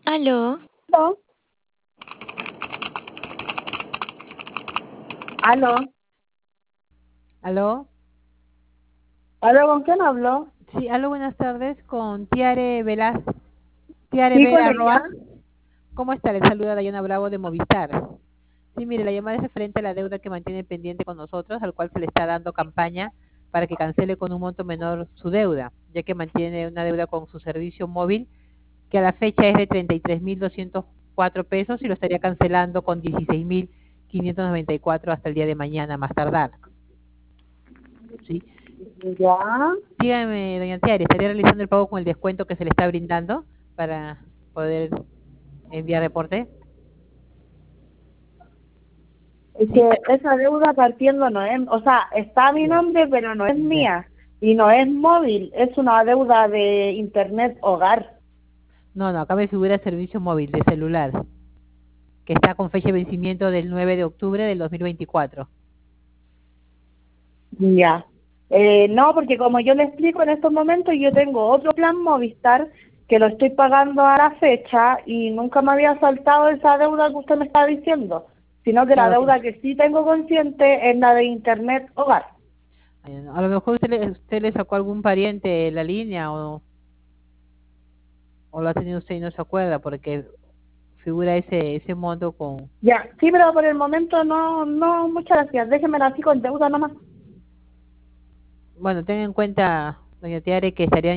Aló, ¿Aló? ¿Aló? ¿Aló? ¿Aló? ¿Con quién habló? Sí, aló, buenas tardes, con Tiare Velas, Tiare Sí, con Vera ella. Roa. ¿Cómo está? Le saluda Dayana Bravo de Movistar. Sí, mire, la llamada es referente a la deuda que mantiene pendiente con nosotros, al cual se le está dando campaña para que cancele con un monto menor su deuda, ya que mantiene una deuda con su servicio móvil que a la fecha es de 33.204 pesos y lo estaría cancelando con 16.594 hasta el día de mañana, más tardar. ¿Sí? Ya. Dígame, doña Tiare, ¿estaría realizando el pago con el descuento que se le está brindando para poder enviar reporte? Es Sí, que esa deuda partiendo no es, o sea, está a mi ya, nombre, pero no es ya. mía. Y no es móvil, es una deuda de internet hogar. No, no, acá me figura servicio móvil de celular, que está con fecha de vencimiento del 9 de octubre del 2024. Ya. No, porque como yo le explico en estos momentos, yo tengo otro plan Movistar que lo estoy pagando a la fecha y nunca me había saltado esa deuda que usted me está diciendo, sino que la Claro que, deuda que sí tengo consciente es la de internet hogar. a lo mejor usted le sacó algún pariente de la línea o lo ha tenido usted y no se acuerda porque figura ese monto con... Ya, sí, pero por el momento no, no, muchas gracias. Déjemela así con deuda nomás. Bueno, tenga en cuenta, doña Tiare, que estaría